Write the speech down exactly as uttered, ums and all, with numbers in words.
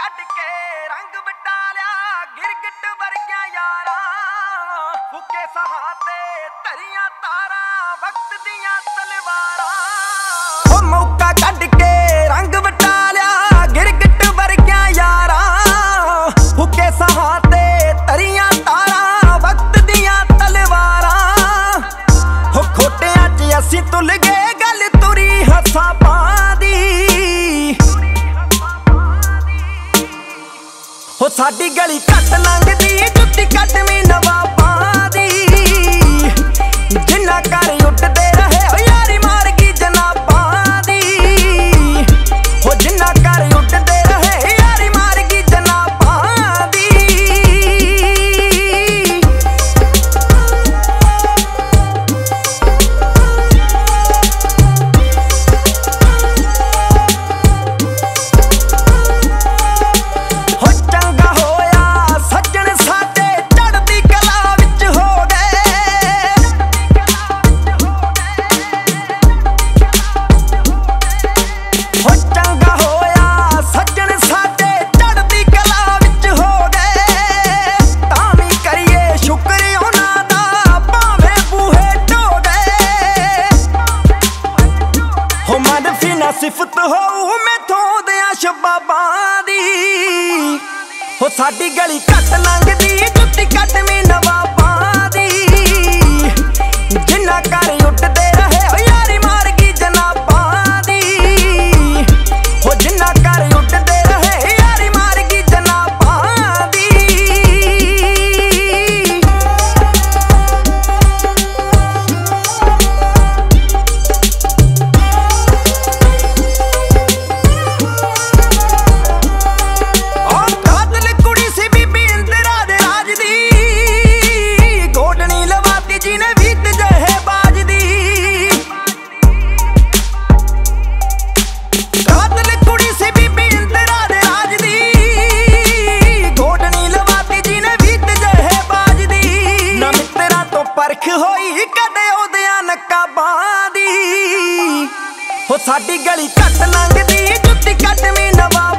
ਕੱਢ ਕੇ ਰੰਗ ਬਟਾਲਿਆ ਗਿਰਗਟ ਵਰਗਿਆਂ ਯਾਰਾਂ ਫੁਕੇ ਸਾਹਾਂ ਤੇ ਧਰੀਆਂ ਤਾਰਾਂ ਵਕਤ ਦੀਆਂ ਤਲਵਾਰਾਂ ਉਹ ਮੌਕਾ ਕੱਢ ਕੇ ਰੰਗ ਬਟਾਲਿਆ ਗਿਰਗਟ ਵਰਗਿਆਂ ਯਾਰਾਂ ਫੁਕੇ ਸਾਹਾਂ ਤੇ ਧਰੀਆਂ ਤਾਰਾਂ ਵਕਤ ਦੀਆਂ ਤਲਵਾਰਾਂ ਹੋ ਖੋਟਿਆਂ 'ਚ ਅਸੀਂ ਤੁਲ ਗਏ ਗੱਲ ਤੁਰੀ ਹੱਸਾਂ ਪਾਂਦੀ ਹੋ ਸਾਡੀ ਗਲੀ ਘੱਟ ਲੰਘਦੀ ਜੁੱਤੀ ਕੱਟਵੀਂ ਨਵਾਬਾਂ ਦੀ ਜਿੰਨਾ ਘਰ ਉੱਡਦੇ ਰਹੇ ਹੋ ਯਾਰੀ ਮਾਰ ਗਈ ਜਨਾਬਾਂ ਦੀ ਹੋ ਜਿੰਨਾ ਘਰ ਉੱਡਦੇ ਰਹੇ ਯਾਰੀ ਮਾਰ ਗਈ ਜਨਾਬਾਂ ਦੀ ਸਿਫਤ ਹੋਊ ਮੈਥੋਂ ਦਿਆਂ ਸ਼ਬਾਬਾਂ ਦੀ ਹੋ ਸਾਡੀ ਗਲੀ ਘੱਟ ਲੰਘਦੀ ਜੁੱਤੀ ਕੱਟਵੀਂ ਨਵਾਬਾਂ ਦੀ ਜਿੰਨਾ ਘਰ ਉੱਡਦੇ ਰਹੇ ਹੋ ਯਾਰੀ ਮਾਰ ਗਈ ਜਨਾਬਾਂ ਦੀ ਹੋ ਜਿੰਨਾ ਘਰ ਉੱਡਦੇ ਰਹੇ ਯਾਰੀ ਮਾਰ ਗਈ ਜਨਾਬਾਂ ਦੀ ਪਰਖ ਹੋਈ ਕਦੇ ਉਹਦਿਆਂ ਨਕਾਬਾਂ ਦੀ ਹੋ ਸਾਡੀ ਗਲੀ ਘੱਟ ਲੰਘਦੀ ਜੁੱਤੀ ਕੱਟਵੀਂ ਨਵਾਂ